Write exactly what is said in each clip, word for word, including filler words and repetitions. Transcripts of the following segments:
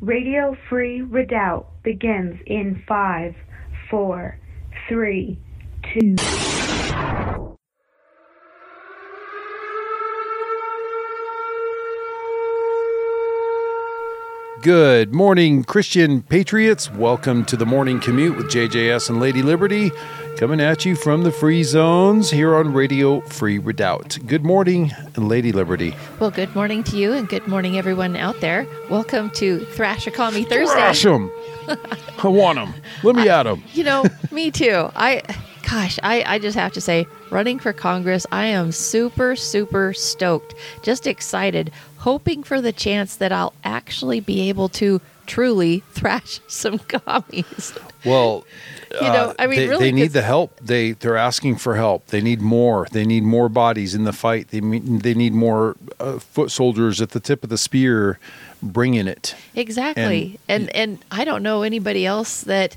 Radio Free Redoubt begins in five, four, three, two. Good morning, Christian patriots. Welcome to the Morning Commute with J J S and Lady Liberty, coming at you from the free zones here on Radio Free Redoubt. Good morning, Lady Liberty. Well, good morning to you, and good morning, everyone out there. Welcome to Thrashakami Thursday. Thrash 'em. I want them. Let me at them. You know, me too. I, gosh, I, I just have to say, running for Congress, I am super, super stoked. Just excited, hoping for the chance that I'll actually be able to truly thrash some commies. Well, you know, uh, I mean, they, really, they need the help. They they're asking for help. They need more. They need more bodies in the fight. They they need more uh, foot soldiers at the tip of the spear, bringing it. Exactly, and, and and I don't know anybody else that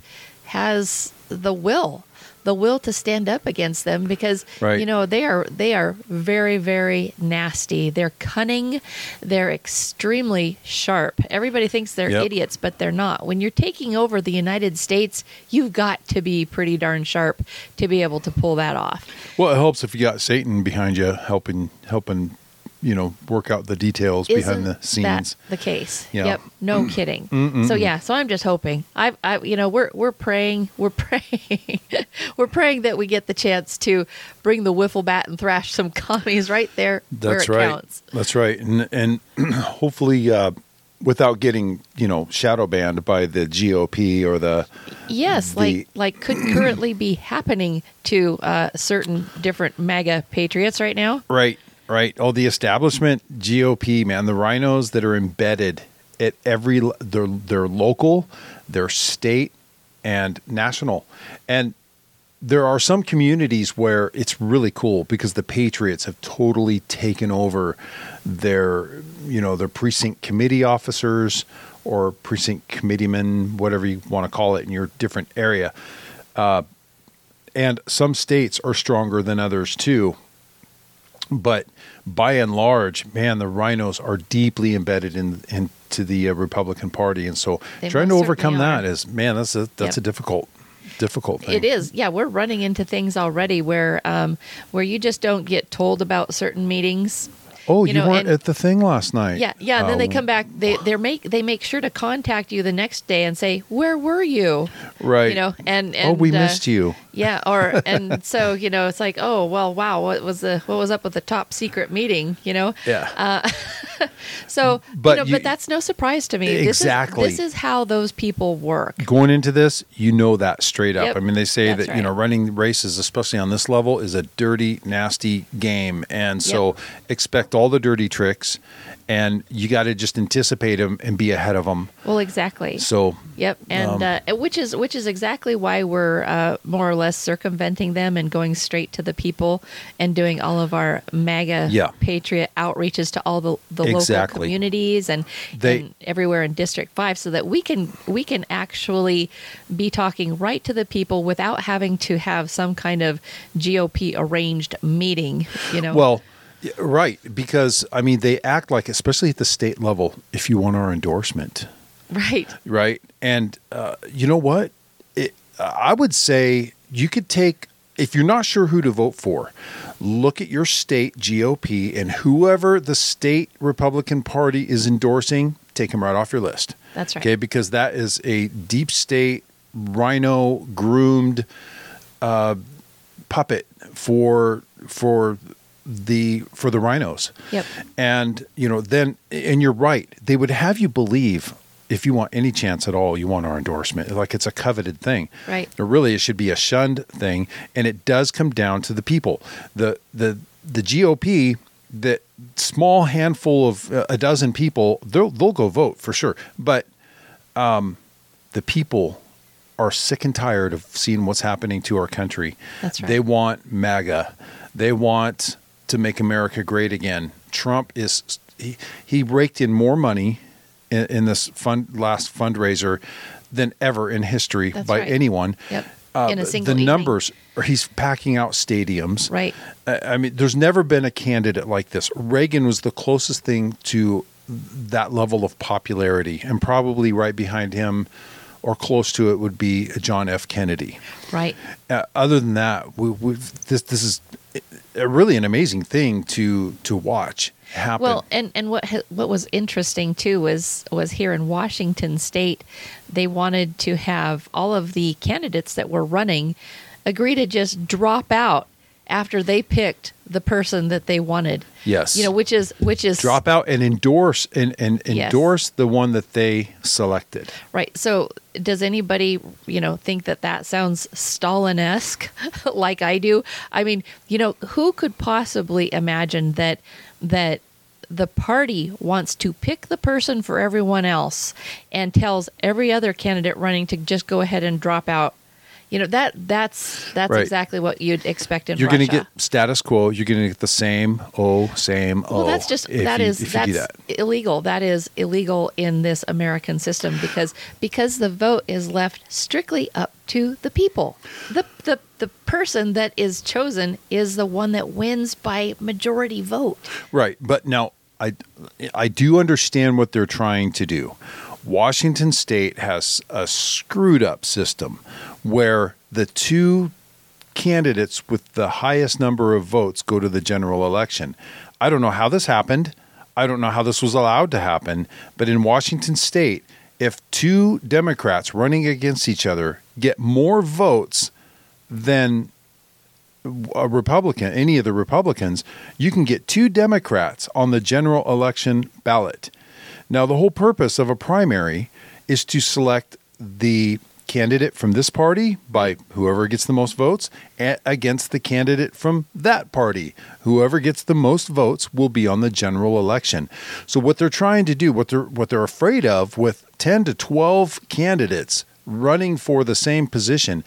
has the will. the will to stand up against them because, right. you know, they are they are very, very nasty. They're cunning. They're extremely sharp. Everybody thinks they're yep. idiots, but they're not. When you're taking over the United States, you've got to be pretty darn sharp to be able to pull that off. Well, it helps if you got Satan behind you helping helping you know, work out the details Isn't behind the scenes. That the case? Yeah. Yep. No kidding. Mm-mm-mm. So yeah. So I'm just hoping. I, I, you know, we're we're praying. We're praying. we're praying that we get the chance to bring the wiffle bat and thrash some commies right there That's where it right. counts. That's right. And and hopefully, uh, without getting you know shadow banned by the G O P or the yes, the, like like could currently be happening to uh, certain different MAGA patriots right now. Right. Right. Oh, the establishment G O P, man, the rhinos that are embedded at every, they're, they're local, they're state and national. And there are some communities where it's really cool because the patriots have totally taken over their, you know, their precinct committee officers or precinct committeemen, whatever you want to call it in your different area. Uh, and some states are stronger than others too. But by and large, man, the rhinos are deeply embedded in into the uh, Republican Party, and so They trying to most overcome certainly that are. is, man, that's a that's Yep. a difficult, difficult thing. It is. Yeah, we're running into things already where um, where you just don't get told about certain meetings. Oh, you you, know, weren't and- at the thing last night. Yeah, yeah. And then they Uh, come back. They they make they make sure to contact you the next day and say, "Where were you?" Right. You know, and, and oh, we uh, missed you. Yeah, or and so you know, it's like, oh well, wow, what was the what was up with the top secret meeting? You know. Yeah. Uh, so, But you know, you- but that's no surprise to me. Exactly. This is, this is how those people work. Going into this, you know that straight up. Yep, I mean, they say that's that, you know, right. running races, especially on this level, is a dirty, nasty game. And so Yep. expect all the dirty tricks, and you got to just anticipate them and be ahead of them. Well, exactly. So, Yep, and Um, uh, which is which is exactly why we're uh, more or less circumventing them and going straight to the people and doing all of our MAGA Yeah. patriot outreaches to all the, the local Exactly. communities and, They- and everywhere in District Five, so that we can we can actually be talking right to the people without having to have some kind of G O P arranged meeting. You know, well, yeah, right, because, I mean, they act like, especially at the state level, if you want our endorsement, right? right? And uh, you know what? It, I would say you could take, if you're not sure who to vote for, look at your state G O P and whoever the state Republican Party is endorsing, take them right off your list. That's right. Okay, because that is a deep state, rhino groomed uh, puppet for for the for the rhinos. Yep. And you know, then, and you're right, they would have you believe, if you want any chance at all, you want our endorsement, like it's a coveted thing. Right. Or really, it should be a shunned thing, and it does come down to the people. The the the G O P, that small handful of uh, a dozen people, they'll they'll go vote for sure. But um, the people are sick and tired of seeing what's happening to our country. That's right. They want MAGA. They want to make America great again. Trump is he, he raked in more money in, in this fund last fundraiser than ever in history That's by right. anyone. Yep. Uh, In a the- single the evening. numbers, he's packing out stadiums. Right. I I mean, there's never been a candidate like this. Reagan was the closest thing to that level of popularity. And probably right behind him or close to it would be John F. Kennedy. Right. Uh, other than that, we, we, this this is a really an amazing thing to to watch happen. Well, and, and what ha- what was interesting too was was here in Washington State, they wanted to have all of the candidates that were running agree to just drop out after they picked the person that they wanted. Yes. You know, which is which is drop out and endorse and, and Yes. endorse the one that they selected. right. So, does anybody, you know, think that that sounds Stalin-esque like I do? I mean, you know, who could possibly imagine that that the party wants to pick the person for everyone else and tells every other candidate running to just go ahead and drop out? You know, that that's that's Right. exactly what you'd expect in You're Russia. going to get status quo. You're going to get the same oh, same oh. Well, that's just if that you, is if that's you do that. illegal. That is illegal in this American system because because the vote is left strictly up to the people. The the the person that is chosen is the one that wins by majority vote. Right, but now I I do understand what they're trying to do. Washington State has a screwed up system where the two candidates with the highest number of votes go to the general election. I don't know how this happened. I don't know how this was allowed to happen, but in Washington State, if two Democrats running against each other get more votes than a Republican, any of the Republicans, you can get two Democrats on the general election ballot. Now, the whole purpose of a primary is to select the candidate from this party by whoever gets the most votes a- against the candidate from that party. Whoever gets the most votes will be on the general election. So what they're trying to do, what they're what they're afraid of with ten to twelve candidates running for the same position,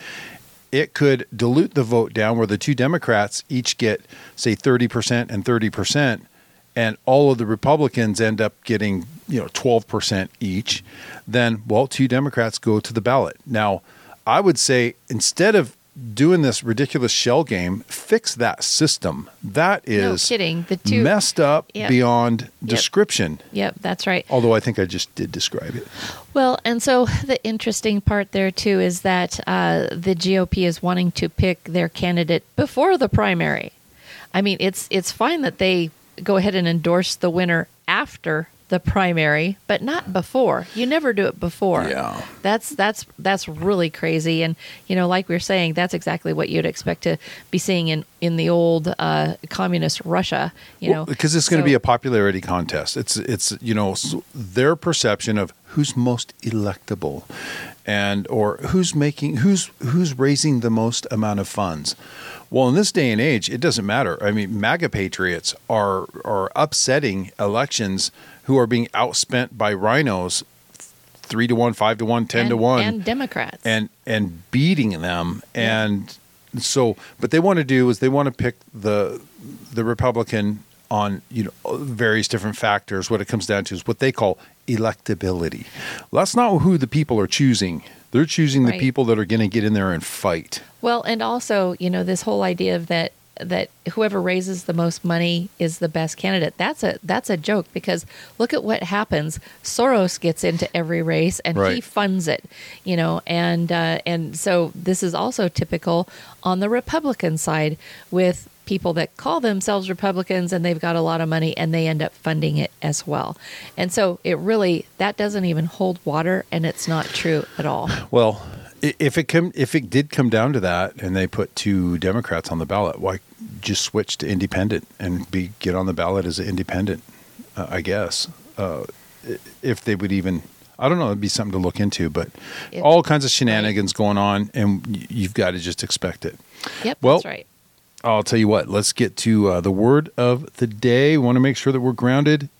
it could dilute the vote down where the two Democrats each get, say, thirty percent and thirty percent, and all of the Republicans end up getting, you know, twelve percent each. Then, well, two Democrats go to the ballot. Now, I would say instead of doing this ridiculous shell game, fix that system. That No is kidding. The two messed up Yep. beyond description. Yep, that's right. Although I think I just did describe it. Well, and so the interesting part there too is that uh, the G O P is wanting to pick their candidate before the primary. I mean, it's it's fine that they go ahead and endorse the winner after the primary, but not before. You never do it before. Yeah. That's that's that's really crazy. And you know, like we were saying, that's exactly what you'd expect to be seeing in in the old uh, communist Russia. You Well, know, because it's going to So- be a popularity contest. It's it's you know s- their perception of who's most electable, and or who's making who's who's raising the most amount of funds. Well, in this day and age, it doesn't matter. I mean, MAGA patriots are are upsetting elections who are being outspent by rhinos, three to one, five to one, ten and, to one, and Democrats. and and beating them. Yeah. And so what they want to do is they want to pick the the Republican on, you know, various different factors. What it comes down to is what they call electability. Well, that's not who the people are choosing. They're choosing the Right. people that are going to get in there and fight. Well, and also, you know, this whole idea of that that whoever raises the most money is the best candidate. That's a that's a joke because look at what happens. Soros gets into every race and he Right. funds it, you know, and uh, and so this is also typical on the Republican side with people that call themselves Republicans and they've got a lot of money and they end up funding it as well. And so it really that doesn't even hold water and it's not true at all. Well, i- if it come if it did come down to that, and they put two Democrats on the ballot, why just switch to independent and be get on the ballot as an independent? Uh, I guess uh, i- if they would even, I don't know, it'd be something to look into. But It- all kinds of shenanigans going on, and y- you've got to just expect it. Yep, Well, that's right. I'll tell you what. Let's get to uh, the word of the day. We want to make sure that we're grounded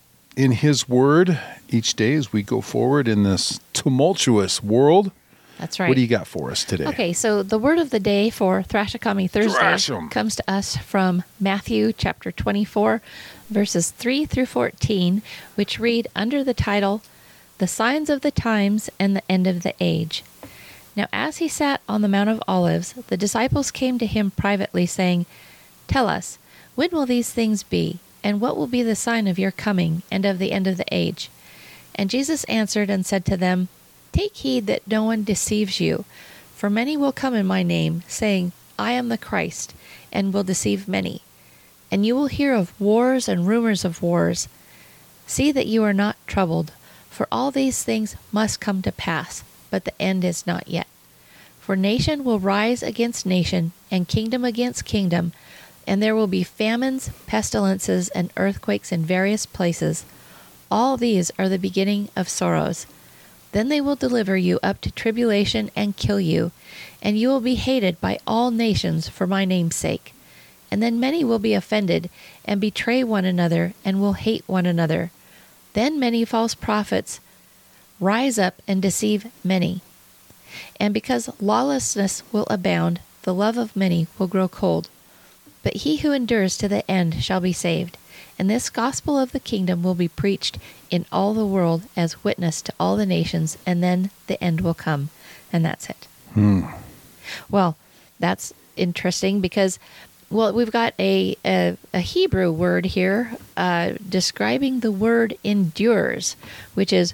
in His Word each day as we go forward in this tumultuous world. That's right. What do you got for us today? Okay, so the word of the day for Thrashakami Thursday Thrash 'em. comes to us from Matthew chapter twenty-four, verses three through fourteen, which read under the title, The Signs of the Times and the End of the Age. Now, as he sat on the Mount of Olives, the disciples came to him privately, saying, Tell us, when will these things be? And what will be the sign of your coming and of the end of the age? And Jesus answered and said to them, Take heed that no one deceives you, for many will come in my name, saying, I am the Christ, and will deceive many. And you will hear of wars and rumors of wars. See that you are not troubled, for all these things must come to pass, but the end is not yet. For nation will rise against nation, and kingdom against kingdom, and there will be famines, pestilences, and earthquakes in various places. All these are the beginning of sorrows. Then they will deliver you up to tribulation and kill you, and you will be hated by all nations for my name's sake. And then many will be offended, and betray one another, and will hate one another. Then many false prophets rise up and deceive many. And because lawlessness will abound, the love of many will grow cold. But he who endures to the end shall be saved. And this gospel of the kingdom will be preached in all the world as witness to all the nations, and then the end will come. And that's it. Hmm. Well, that's interesting because, well, we've got a, a, a Hebrew word here uh, describing the word endures, which is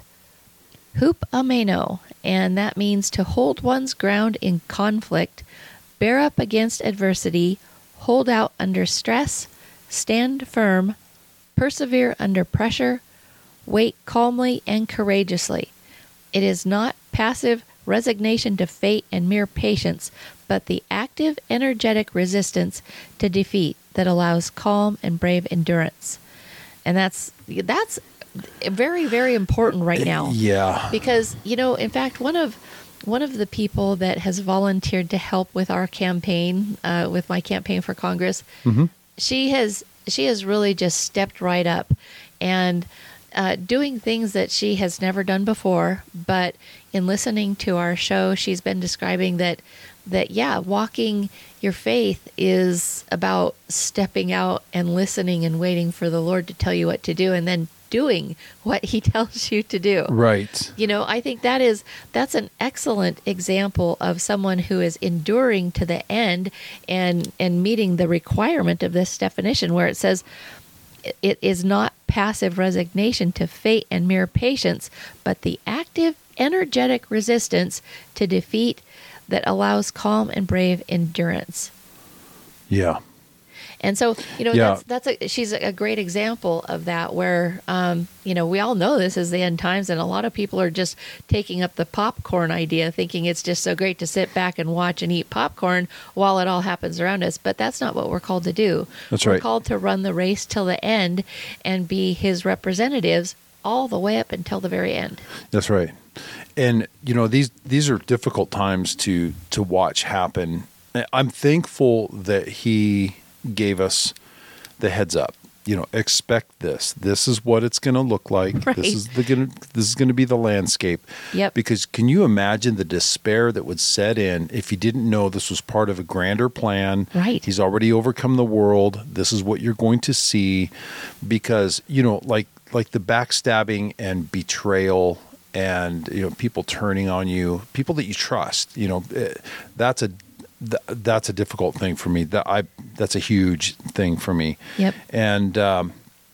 hup ameno, and that means to hold one's ground in conflict, bear up against adversity, hold out under stress, stand firm, persevere under pressure, wait calmly and courageously. It is not passive resignation to fate and mere patience, but the active, energetic resistance to defeat that allows calm and brave endurance. And that's that's very, very important right now. Yeah. Because, you know, in fact, one of one of the people that has volunteered to help with our campaign, uh, with my campaign for Congress, Mm-hmm. she has she has really just stepped right up and uh, doing things that she has never done before. But in listening to our show, she's been describing that that yeah, walking your faith is about stepping out and listening and waiting for the Lord to tell you what to do, and then doing what he tells you to do. Right. You know, I think that is that's an excellent example of someone who is enduring to the end and and meeting the requirement of this definition, where it says it is not passive resignation to fate and mere patience, but the active, energetic resistance to defeat that allows calm and brave endurance. Yeah. And so, you know, Yeah. that's that's a, she's a great example of that, where, um, you know, we all know this is the end times, and a lot of people are just taking up the popcorn idea, thinking it's just so great to sit back and watch and eat popcorn while it all happens around us. But that's not what we're called to do. That's we're right. called to run the race till the end and be his representatives all the way up until the very end. That's right. And you know, these these are difficult times to to watch happen. I'm thankful that he gave us the heads up. You know, expect this. This is what it's going to look like. Right. This is the gonna, this is going to be the landscape. Yep. Because can you imagine the despair that would set in if you didn't know this was part of a grander plan? Right. He's already overcome the world. This is what you're going to see. Because, you know, like like the backstabbing and betrayal and, you know, people turning on you, people that you trust, you know, eh, that's a th- that's a difficult thing for me. That I that's a huge thing for me. Yep. And um,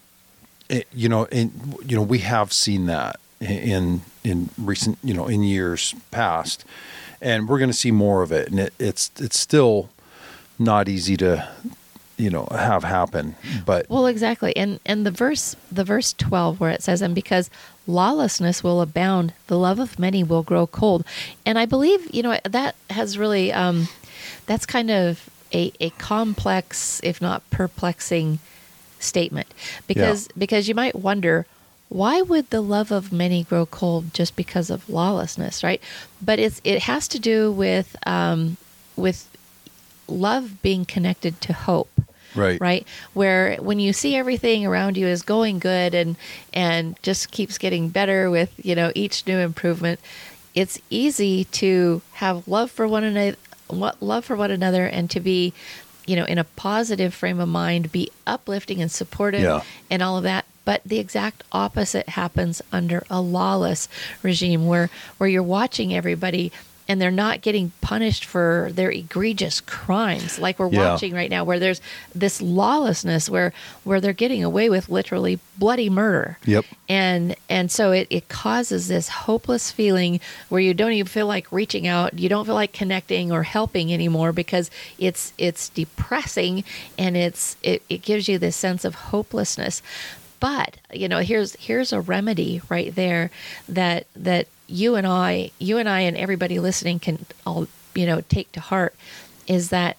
it, you know, in, you know, we have seen that in in recent, you know, in years past, and we're going to see more of it. And it, it's it's still not easy to, you know, have happen. But Well, exactly. And and the verse the verse twelve, where it says, and because lawlessness will abound, the love of many will grow cold. And I believe, you know, that has really um that's kind of a, a complex, if not perplexing statement. Because because you might wonder, why would the love of many grow cold just because of lawlessness, right? But it's it has to do with um with love being connected to hope. right, Right? Where when you see everything around you is going good and and just keeps getting better with, you know, each new improvement, it's easy to have love for one another, love for one another and to be, you know, in a positive frame of mind, be uplifting and supportive Yeah. and all of that. But the exact opposite happens under a lawless regime where where you're watching everybody and they're not getting punished for their egregious crimes like we're Yeah. watching right now, where there's this lawlessness where where they're getting away with literally bloody murder. Yep. And and so it, it causes this hopeless feeling where you don't even feel like reaching out, you don't feel like connecting or helping anymore, because it's it's depressing, and it's it, it gives you this sense of hopelessness. But, you know, here's here's a remedy right there that that you and I, you and I and everybody listening can all, you know, take to heart, is that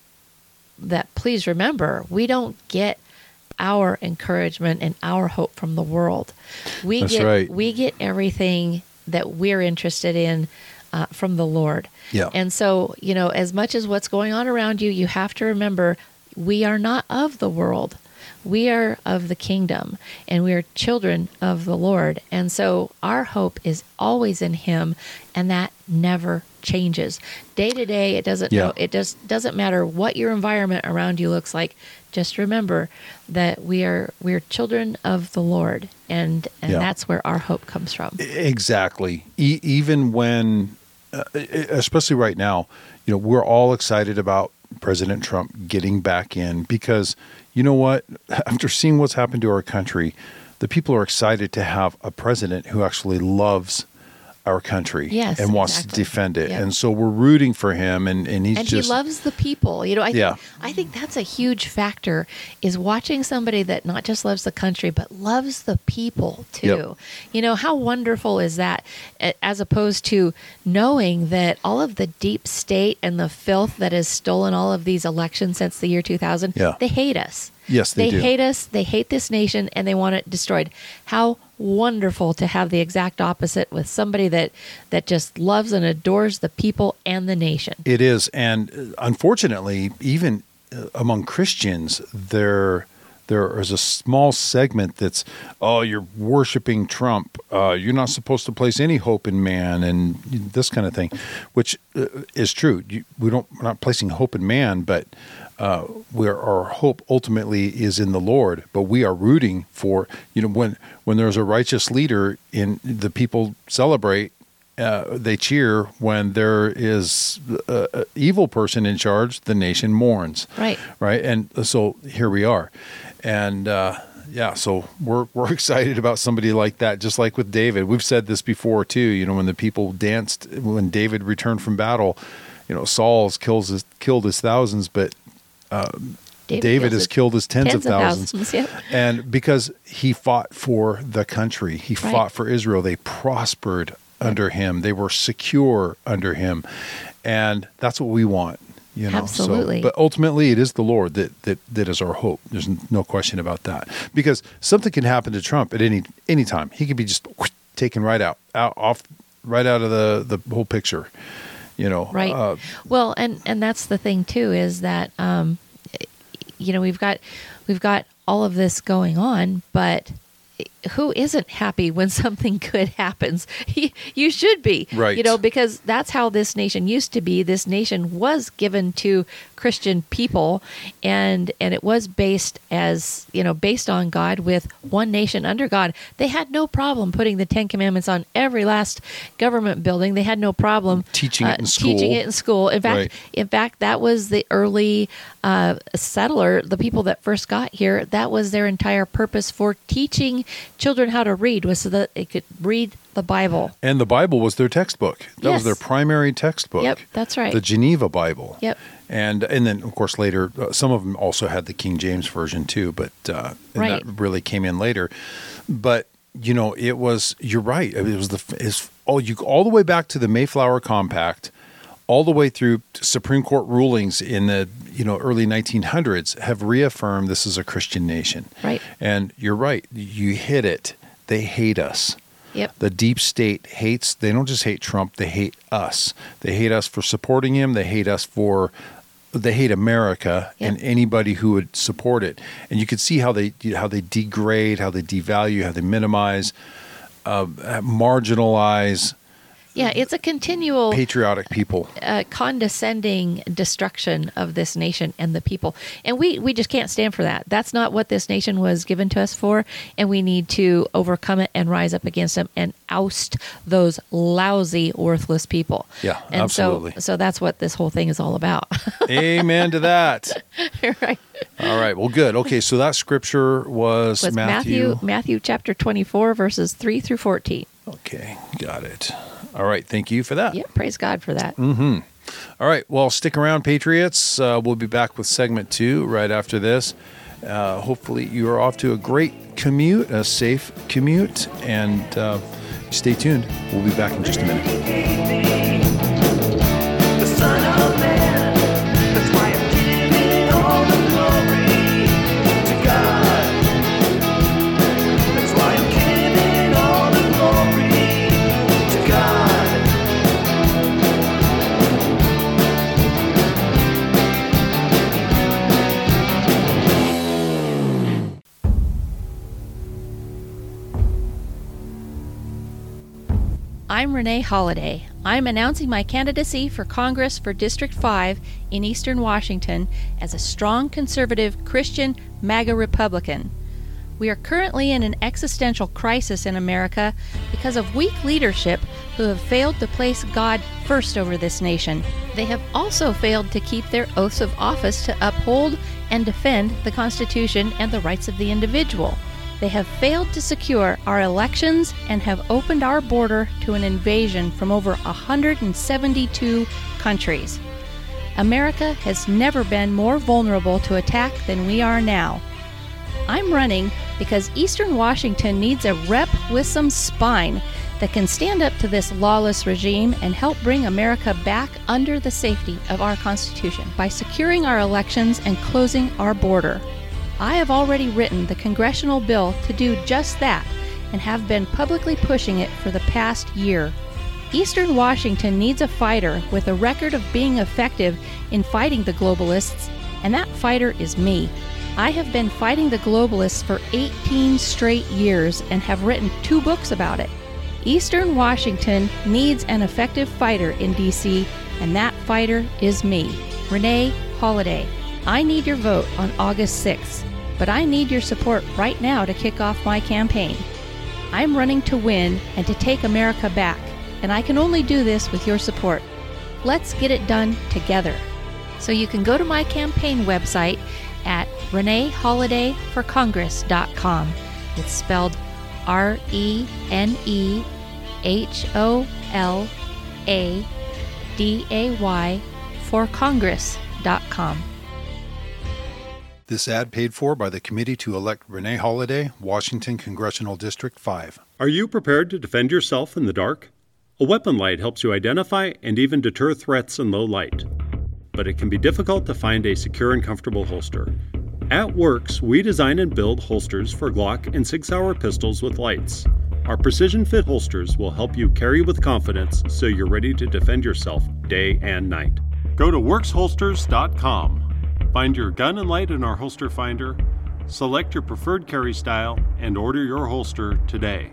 that please remember, we don't get our encouragement and our hope from the world. We That's get right. we get everything that we're interested in uh, from the Lord. Yeah. And so, you know, as much as what's going on around you, you have to remember we are not of the world. We are of the kingdom, and we are children of the Lord. And so our hope is always in Him, and that never changes. Day to day, it doesn't Yeah. know, it just doesn't matter what your environment around you looks like. Just remember that we are we are children of the Lord, and and Yeah. that's where our hope comes from. Exactly. E- even when, uh, especially right now, you know, we're all excited about President Trump getting back in, because you know what? After seeing what's happened to our country, the people are excited to have a president who actually loves our country Yes, and wants exactly. to defend it. Yep. And so we're rooting for him, and, and he's And just he loves the people. You know, I think, Yeah. I think that's a huge factor, is watching somebody that not just loves the country, but loves the people too. Yep. You know, how wonderful is that, a- as opposed to knowing that all of the deep state and the filth that has stolen all of these elections since the year two thousand, Yeah. they hate us. Yes, they do. hate us. They hate this nation, and they want it destroyed. How wonderful to have the exact opposite with somebody that that just loves and adores the people and the nation. It is, and uh, unfortunately, even uh, among Christians, there there is a small segment that's, oh, you're worshiping Trump. Uh, you're not supposed to place any hope in man, and this kind of thing, which uh, is true. You, we don't we're not placing hope in man, but uh, where our hope ultimately is in the Lord. But we are rooting for, you know, when when there's a righteous leader, in the people celebrate. Uh, they cheer. When there is an evil person in charge, the nation mourns. Right. Right. And so here we are. And uh, yeah, so we're we're excited about somebody like that, just like with David. We've said this before too. You know, when the people danced, when David returned from battle, you know, Saul's kills his, killed his thousands, but David, David kills has it. killed his tens, Tens of of thousands. thousands, yep. And because he fought for the country, he Right. fought for Israel. They prospered under him. They were secure under him. And that's what we want. You know, Absolutely. So, but ultimately, it is the Lord that, that that is our hope. There's no question about that. Because something can happen to Trump at any any time. He could be just whoosh, taken right out, out off, right out of the, the whole picture. You know, Right. Uh, Well, and and that's the thing too, is that um, you know, we've got we've got all of this going on, but who isn't happy when something good happens? You should be, Right. You know, because that's how this nation used to be. This nation was given to Christian people, and and it was based as, you know, based on God, with one nation under God. They had no problem putting the Ten Commandments on every last government building. They had no problem Teaching it in Teaching school. it in school. In fact, Right. in fact, that was the early uh, settler, the people that first got here. That was their entire purpose for teaching children how to read, was so that they could read the Bible. And the Bible was their textbook. That was Yes. their primary textbook. Yep, that's right. The Geneva Bible. Yep. And and then, of course, later, uh, some of them also had the King James Version too, but uh, and Right. that really came in later. But, you know, it was, you're right. It was the, it's, oh, you all the way back to the Mayflower Compact, all the way through to Supreme Court rulings in the, you know, early nineteen hundreds have reaffirmed this is a Christian nation. Right. And you're right. You hit it. They hate us. Yep. The deep state hates, they don't just hate Trump, they hate us. They hate us for supporting him. They hate us for, they hate America Yep. and anybody who would support it. And you can see how they, how they degrade, how they devalue, how they minimize, uh, marginalize Yeah, it's a continual patriotic people. Uh, condescending destruction of this nation and the people. And we, we just can't stand for that. That's not what this nation was given to us for. And we need to overcome it and rise up against them and oust those lousy, worthless people. Yeah, and absolutely. So, so that's what this whole thing is all about. Amen to that. Right. All right. Well, good. Okay, so that scripture was, was Matthew. Matthew. Matthew chapter twenty-four, verses three through fourteen. Okay, got it. All right. Thank you for that. Yeah, praise God for that. Mm-hmm. All right. Well, stick around, Patriots. Uh, we'll be back with segment two right after this. Uh, hopefully, you are off to a great commute, a safe commute, and uh, stay tuned. We'll be back in just a minute. The Son of Man, that's why I'm giving all the glory to God. That's why I'm giving all the glory to God. I'm Renee Holiday. I'm announcing my candidacy for Congress for District five in Eastern Washington as a strong conservative Christian MAGA Republican. We are currently in an existential crisis in America because of weak leadership who have failed to place God first over this nation. They have also failed to keep their oaths of office to uphold and defend the Constitution and the rights of the individual. They have failed to secure our elections and have opened our border to an invasion from over one hundred seventy-two countries. America has never been more vulnerable to attack than we are now. I'm running because Eastern Washington needs a rep with some spine that can stand up to this lawless regime and help bring America back under the safety of our Constitution by securing our elections and closing our border. I have already written the congressional bill to do just that and have been publicly pushing it for the past year. Eastern Washington needs a fighter with a record of being effective in fighting the globalists, and that fighter is me. I have been fighting the globalists for eighteen straight years and have written two books about it. Eastern Washington needs an effective fighter in D C, and that fighter is me, Renee Holiday. I need your vote on August sixth, but I need your support right now to kick off my campaign. I'm running to win and to take America back, and I can only do this with your support. Let's get it done together. So you can go to my campaign website at renee holiday for congress dot com. It's spelled R E N E H O L A D A Y for congress dot com. This ad paid for by the Committee to Elect Renee Holiday, Washington Congressional District five. Are you prepared to defend yourself in the dark? A weapon light helps you identify and even deter threats in low light. But it can be difficult to find a secure and comfortable holster. At Works, we design and build holsters for Glock and Sig Sauer pistols with lights. Our precision fit holsters will help you carry with confidence so you're ready to defend yourself day and night. Go to works holsters dot com. Find your gun and light in our holster finder, select your preferred carry style, and order your holster today.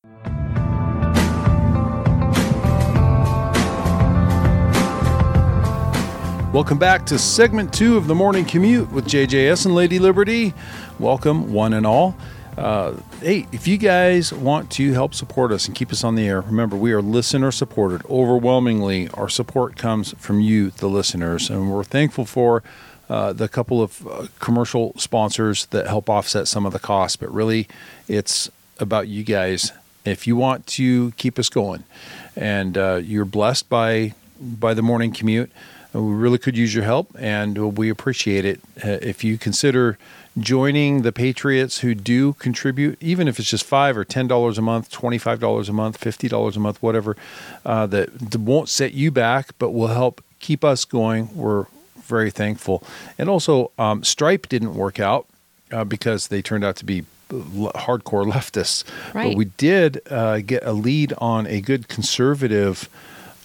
Welcome back to segment two of the Morning Commute with J J S and Lady Liberty. Welcome, one and all. Uh, hey, if you guys want to help support us and keep us on the air, remember, we are listener supported. Overwhelmingly, our support comes from you, the listeners, and we're thankful for uh, the couple of uh, commercial sponsors that help offset some of the costs, but really it's about you guys. If you want to keep us going and uh, you're blessed by by the Morning Commute, we really could use your help, and we appreciate it. Uh, if you consider joining the Patriots who do contribute, even if it's just five or ten dollars a month, twenty-five dollars a month, fifty dollars a month, whatever, uh, that, that won't set you back, but will help keep us going. We're very thankful. And also, um, Stripe didn't work out uh, because they turned out to be hardcore leftists. Right. But we did uh, get a lead on a good conservative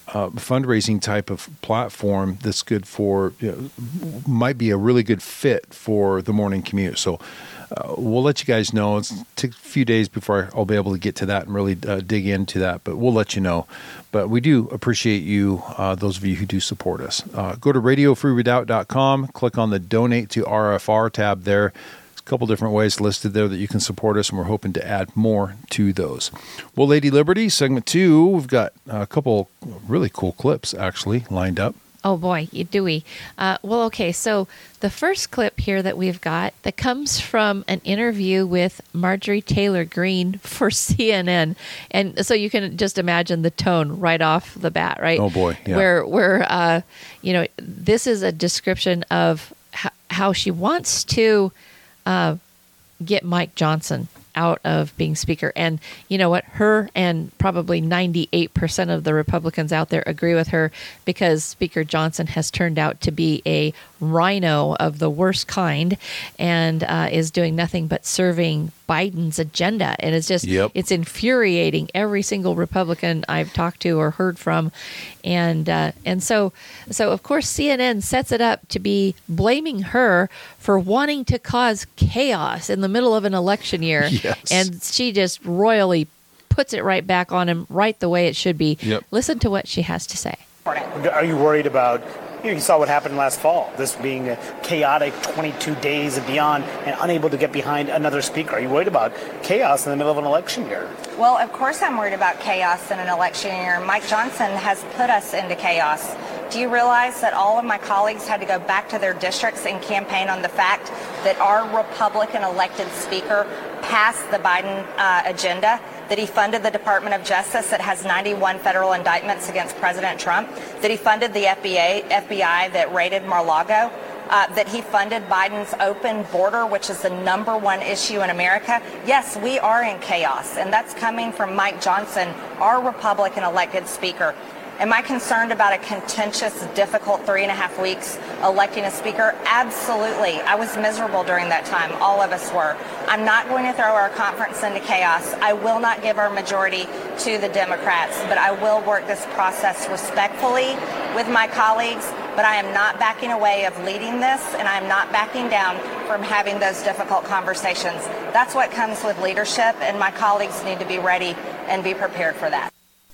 uh, fundraising type of platform that's good for, you know, might be a really good fit for the morning commute. So uh, we'll let you guys know. It's take a few days before I'll be able to get to that and really uh, dig into that, but we'll let you know. But we do appreciate you, uh, those of you who do support us. Uh, go to radio free redoubt dot com, click on the Donate to R F R tab there. There's a couple different ways listed there that you can support us, and we're hoping to add more to those. Well, Lady Liberty, segment two, we've got a couple really cool clips actually lined up. Oh boy, you do we. Uh, well, okay, so the first clip here that we've got that comes from an interview with Marjorie Taylor Greene for C N N, and so you can just imagine the tone right off the bat, right? Oh boy, yeah. Where where uh, you know, this is a description of h- how she wants to uh, get Mike Johnson out of being speaker. And you know what? Her and probably ninety-eight percent of the Republicans out there agree with her, because Speaker Johnson has turned out to be a rhino of the worst kind, and uh, is doing nothing but serving Biden's agenda. And it's just, Yep. it's infuriating every single Republican I've talked to or heard from. And uh, and so, so of course, C N N sets it up to be blaming her for wanting to cause chaos in the middle of an election year. Yes. And she just royally puts it right back on him, right the way it should be. Yep. Listen to what she has to say. Are you worried about, you know, you saw what happened last fall, this being a chaotic twenty-two days and beyond and unable to get behind another speaker? Are you worried about chaos in the middle of an election year? Well, of course I'm worried about chaos in an election year. Mike Johnson has put us into chaos. Do you realize that all of my colleagues had to go back to their districts and campaign on the fact that our Republican elected speaker passed the Biden uh, agenda, that he funded the Department of Justice that has ninety-one federal indictments against President Trump, that he funded the F B I, F B I that raided Mar-a-Lago, uh, that he funded Biden's open border, which is the number one issue in America? Yes, we are in chaos, and that's coming from Mike Johnson, our Republican elected speaker. Am I concerned about a contentious, difficult three and a half weeks electing a speaker? Absolutely. I was miserable during that time. All of us were. I'm not going to throw our conference into chaos. I will not give our majority to the Democrats, but I will work this process respectfully with my colleagues. But I am not backing away of leading this, and I am not backing down from having those difficult conversations. That's what comes with leadership, and my colleagues need to be ready and be prepared for that.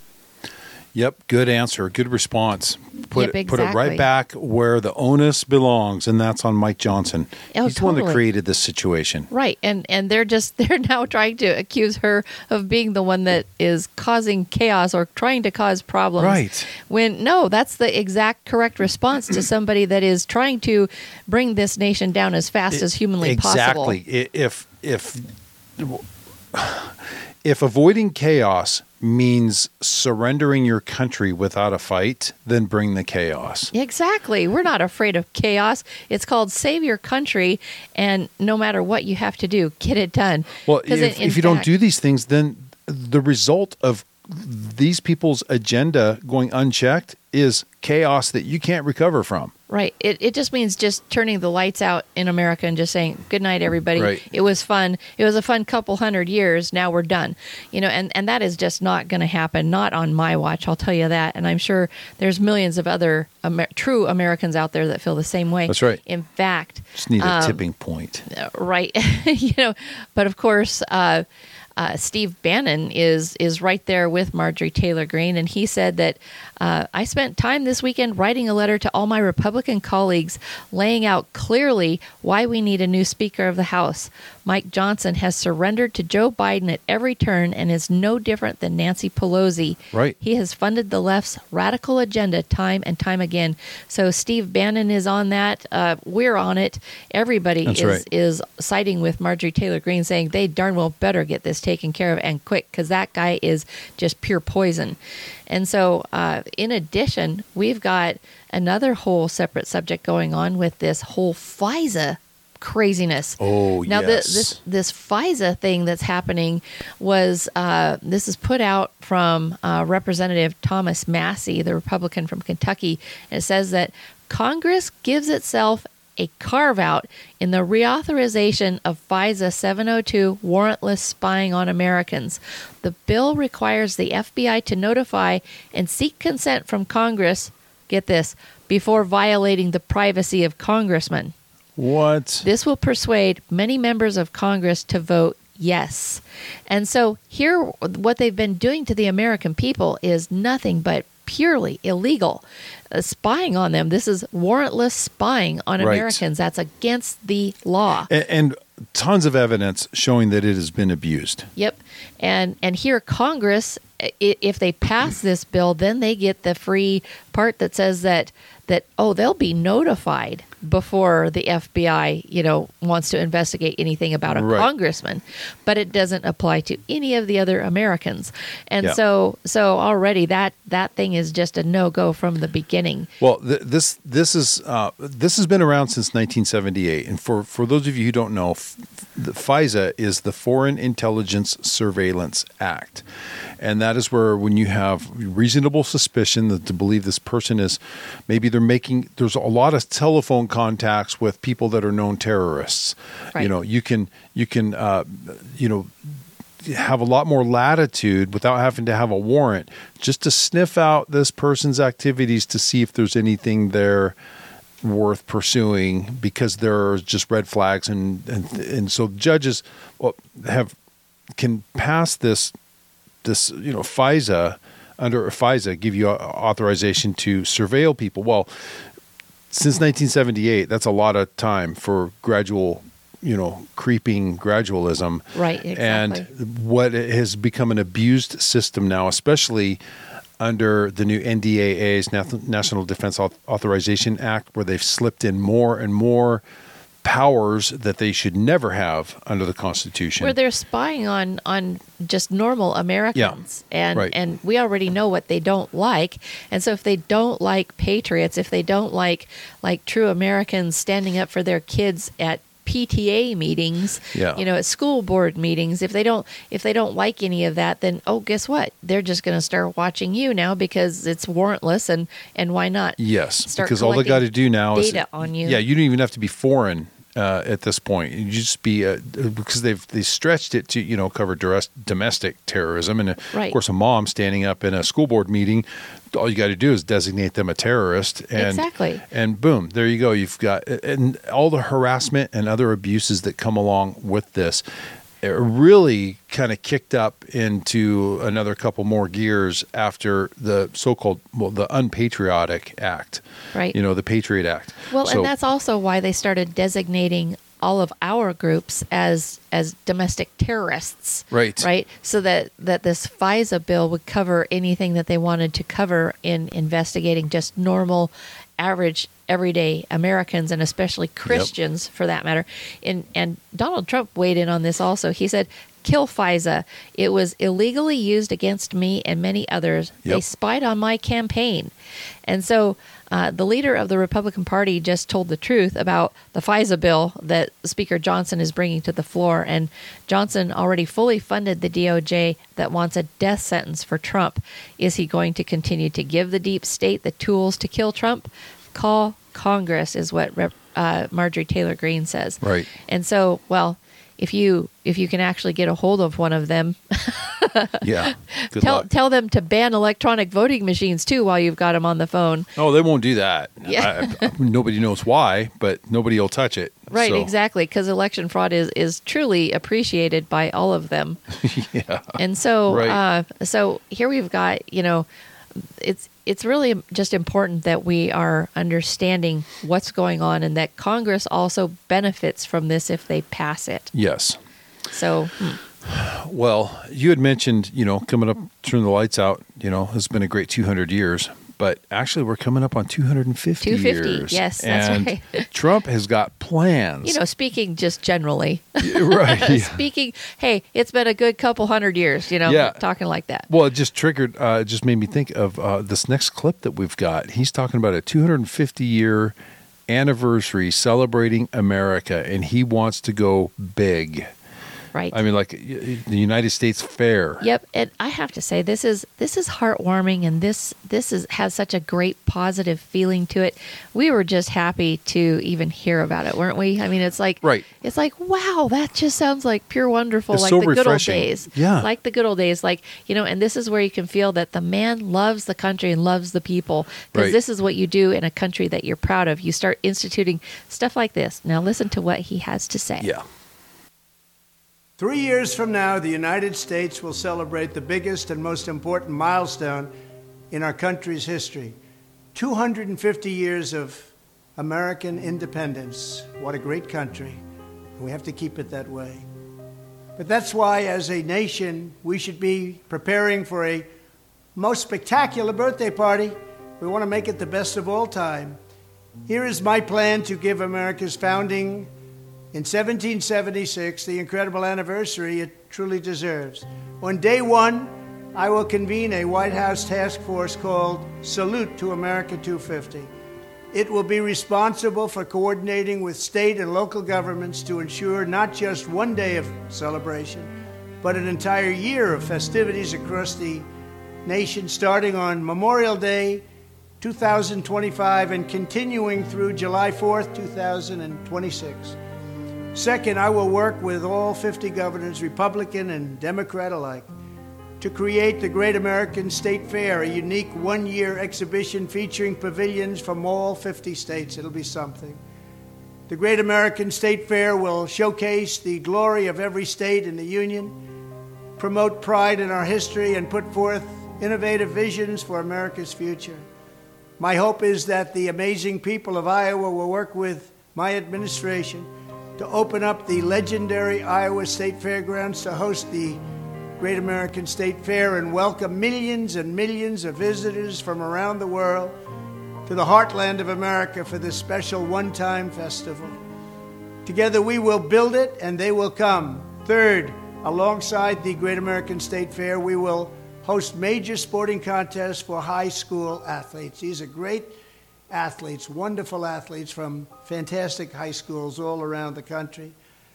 Yep, good answer, good response. Put, Yep, it, put it right exactly. back where the onus belongs, and that's on Mike Johnson. Oh, He's the one that totally. created this situation. Right. And and they're just they're now trying to accuse her of being the one that is causing chaos or trying to cause problems. Right. When no, that's the exact correct response to somebody that is trying to bring this nation down as fast as humanly exactly. possible. I- If if if avoiding chaos means surrendering your country without a fight, then bring the chaos. Exactly. We're not afraid of chaos. It's called save your country, and no matter what you have to do, get it done. Well, 'Cause if, in- in if you don't fact- do these things, then the result of these people's agenda going unchecked is chaos that you can't recover from. Right. It it just means just turning the lights out in America and just saying, good night, everybody. Right. It was fun. It was a fun couple hundred years. Now we're done. You know, and, and that is just not going to happen. Not on my watch, I'll tell you that. And I'm sure there's millions of other Amer- true Americans out there that feel the same way. That's right. In fact, Just need a um, tipping point. right. you know, but of course, uh, uh, Steve Bannon is is right there with Marjorie Taylor Greene, and he said that uh, I spent time this weekend writing a letter to all my Republican colleagues, laying out clearly why we need a new Speaker of the House. Mike Johnson has surrendered to Joe Biden at every turn and is no different than Nancy Pelosi. Right. He has funded the left's radical agenda time and time again. So Steve Bannon is on that. Uh, we're on it. Everybody That's is right. is siding with Marjorie Taylor Greene, saying they darn well better get this taken care of and quick, because that guy is just pure poison. And so, uh, in addition, we've got another whole separate subject going on with this whole FISA craziness. Oh, now the, yes. this this FISA thing that's happening was uh, this is put out from uh, Representative Thomas Massey, the Republican from Kentucky, and it says that Congress gives itself a carve-out in the reauthorization of FISA seven oh two warrantless spying on Americans. The bill requires the F B I to notify and seek consent from Congress, get this, before violating the privacy of congressmen. What? This will persuade many members of Congress to vote yes. And so here, what they've been doing to the American people is nothing but purely illegal. Uh, spying on them. This is warrantless spying on Right. Americans. That's against the law. And, and tons of evidence showing that it has been abused. Yep. And and here Congress, i- if they pass this bill, then they get the free part that says that that oh, they'll be notified before the F B I, you know, wants to investigate anything about a Right. congressman, but it doesn't apply to any of the other Americans. And Yeah. so so already that that thing is just a no-go from the beginning. Well, th- this this is uh, this has been around since nineteen seventy-eight, and for, for those of you who don't know, f- the FISA is the Foreign Intelligence Surveillance Act, and that is where when you have reasonable suspicion that to believe this person is maybe they're making there's a lot of telephone contacts with people that are known terrorists. Right. You know, you can you can uh, you know. have a lot more latitude without having to have a warrant just to sniff out this person's activities to see if there's anything there worth pursuing because there are just red flags and and, and so judges well, have can pass this this you know FISA under FISA give you authorization to surveil people. Well, since nineteen seventy-eight, that's a lot of time for gradual you know, creeping gradualism. Right, exactly. And what has become an abused system now, especially under the new N D A A's National Defense Authorization Act, where they've slipped in more and more powers that they should never have under the Constitution. Where they're spying on on just normal Americans, and right. and we already know what they don't like, and so if they don't like patriots, if they don't like like true Americans standing up for their kids at P T A meetings, Yeah. you know, at school board meetings, if they don't if they don't like any of that, then oh, guess what? They're just going to start watching you now because it's warrantless, and and why not? Yes, Start because all they got to do now is data on you. Yeah, you don't even have to be foreign uh, at this point. You just be uh, because they've they stretched it to you know cover duress, domestic terrorism, and uh, Right. of course a mom standing up in a school board meeting, all you got to do is designate them a terrorist, and Exactly. and boom, there you go. You've got and all the harassment and other abuses that come along with this. It really kind of kicked up into another couple more gears after the so-called, well, the Unpatriotic Act, Right. You know, the Patriot Act. Well, So- and that's also why they started designating all of our groups as as domestic terrorists. Right. Right. So that, that this FISA bill would cover anything that they wanted to cover in investigating just normal, average, everyday Americans, and especially Christians for that matter. And and Donald Trump weighed in on this also. He said, kill FISA. It was illegally used against me and many others. They Yep. spied on my campaign. And so uh, the leader of the Republican Party just told the truth about the FISA bill that Speaker Johnson is bringing to the floor. And Johnson already fully funded the D O J that wants a death sentence for Trump. Is he going to continue to give the deep state the tools to kill Trump? Call Congress is what Rep, uh, Marjorie Taylor Greene says. Right. And so, well, if you if you can actually get a hold of one of them, yeah, good tell luck. tell them to ban electronic voting machines too while you've got them on the phone. Oh, they won't do that. Yeah. I, I, nobody knows why, but nobody will touch it. Right, So, exactly, because election fraud is, is truly appreciated by all of them. Yeah. And so, Right. uh, so here we've got, you know, it's it's really just important that we are understanding what's going on, and that Congress also benefits from this if they pass it. Yes. So, hmm, Well, you had mentioned, you know, coming up, turn the lights out, you know, it's been a great two hundred years, but actually we're coming up on two hundred fifty two hundred fifty, years. yes, that's and right. Trump has got plans. you know, speaking just generally, right. yeah. speaking, hey, it's been a good couple hundred years, you know, Yeah. talking like that. Well, it just triggered, uh, it just made me think of uh, this next clip that we've got. He's talking about a two hundred fifty year anniversary celebrating America, and he wants to go big. Right. I mean, like y- the United States Fair. Yep, and I have to say this is this is heartwarming, and this this is has such a great positive feeling to it. We were just happy to even hear about it, weren't we? I mean, it's like Right. It's like, wow, that just sounds like pure wonderful, It's like so the good old refreshing. days. Yeah. like the good old days, like you know. And this is where you can feel that the man loves the country and loves the people, because Right. this is what you do in a country that you're proud of. You start instituting stuff like this. Now, listen to what he has to say. Yeah. Three years from now, the United States will celebrate the biggest and most important milestone in our country's history. two hundred fifty years of American independence. What a great country. We have to keep it that way. But that's why, as a nation, we should be preparing for a most spectacular birthday party. We want to make it the best of all time. Here is my plan to give America's founding in seventeen seventy-six the incredible anniversary it truly deserves. On day one, I will convene a White House task force called Salute to America two fifty. It will be responsible for coordinating with state and local governments to ensure not just one day of celebration, but an entire year of festivities across the nation, starting on Memorial Day two thousand twenty-five and continuing through July fourth, two thousand twenty-six. Second, I will work with all fifty governors, Republican and Democrat alike, to create the Great American State Fair, a unique one-year exhibition featuring pavilions from all fifty states. It'll be something. The Great American State Fair will showcase the glory of every state in the Union, promote pride in our history, and put forth innovative visions for America's future. My hope is that the amazing people of Iowa will work with my administration to open up the legendary Iowa State Fairgrounds to host the Great American State Fair and welcome millions and millions of visitors from around the world to the heartland of America for this special one-time festival. Together we will build it and they will come. Third, alongside the Great American State Fair, we will host major sporting contests for high school athletes. These are great athletes, wonderful athletes from fantastic high schools all around the country.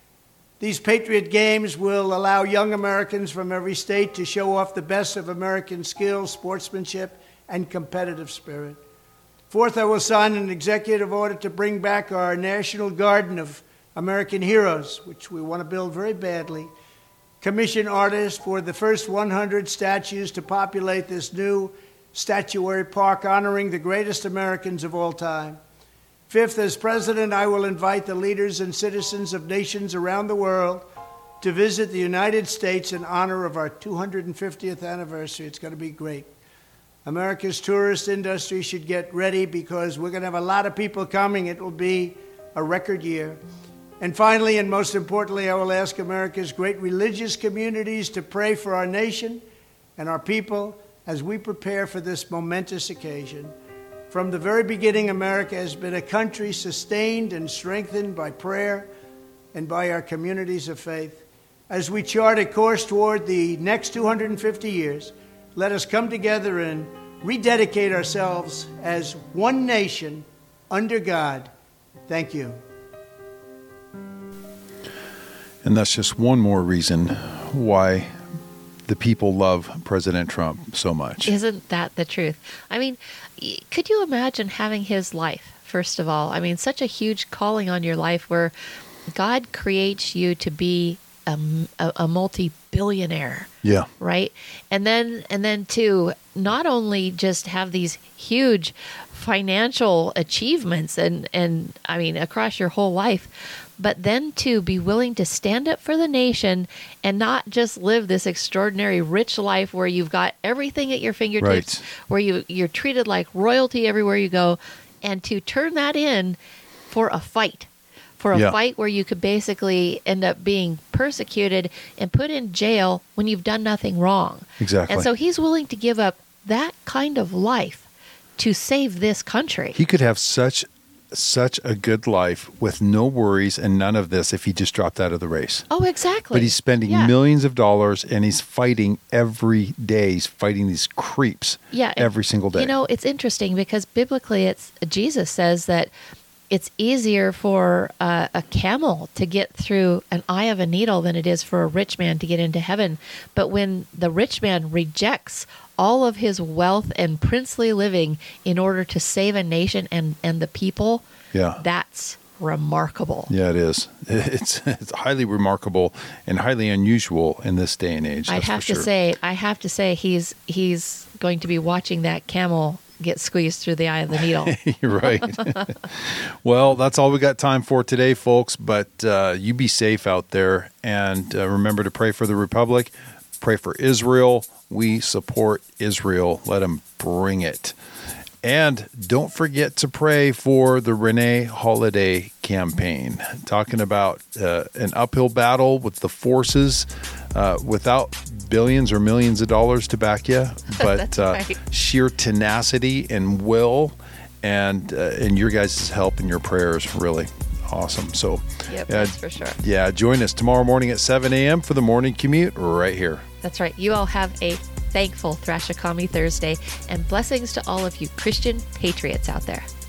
These Patriot Games will allow young Americans from every state to show off the best of American skills, sportsmanship, and competitive spirit. Fourth, I will sign an executive order to bring back our National Garden of American Heroes, which we want to build very badly. Commission artists for the first one hundred statues to populate this new statuary park honoring the greatest Americans of all time. Fifth, as president, I will invite the leaders and citizens of nations around the world to visit the United States in honor of our two hundred fiftieth anniversary. It's going to be great. America's tourist industry should get ready because we're going to have a lot of people coming. It will be a record year. And finally, and most importantly, I will ask America's great religious communities to pray for our nation and our people as we prepare for this momentous occasion. From the very beginning, America has been a country sustained and strengthened by prayer and by our communities of faith. As we chart a course toward the next two hundred fifty years, let us come together and rededicate ourselves as one nation under God. Thank you. And that's just one more reason why the people love President Trump so much. Isn't that the truth? I mean, y- could you imagine having his life, first of all? I mean, such a huge calling on your life where God creates you to be a, a, a multi-billionaire. Yeah. Right? And then, and then to not only just have these huge financial achievements and, and I mean, across your whole life, but then to be willing to stand up for the nation and not just live this extraordinary rich life where you've got everything at your fingertips, Right. where you, you're treated like royalty everywhere you go, and to turn that in for a fight, for a Yeah. fight where you could basically end up being persecuted and put in jail when you've done nothing wrong. Exactly. And so he's willing to give up that kind of life to save this country. He could have such such a good life with no worries and none of this if he just dropped out of the race. Oh, exactly. But he's spending Yeah. millions of dollars and he's fighting every day. He's fighting these creeps Yeah, and, every single day. You know, it's interesting because biblically, it's Jesus says that it's easier for uh, a camel to get through an eye of a needle than it is for a rich man to get into heaven. But when the rich man rejects all of his wealth and princely living in order to save a nation and, and the people, Yeah. that's remarkable. Yeah, it is. It's it's highly remarkable and highly unusual in this day and age. I that's have for to sure. say, I have to say, he's he's going to be watching that camel get squeezed through the eye of the needle. You're right. Well, that's all we got time for today, folks. But uh, you be safe out there, and uh, remember to pray for the Republic. Pray for Israel. We support Israel. Let them bring it. And don't forget to pray for the Renee Holiday campaign, talking about uh, an uphill battle with the forces uh, without billions or millions of dollars to back you, but That's uh, right. sheer tenacity and will, and uh, and your guys' help and your prayers, really awesome. So, Yep, uh, that's for sure. yeah, join us tomorrow morning at seven a.m. for the morning commute right here. That's right. You all have a thankful Thrashakami Thursday, and blessings to all of you Christian patriots out there.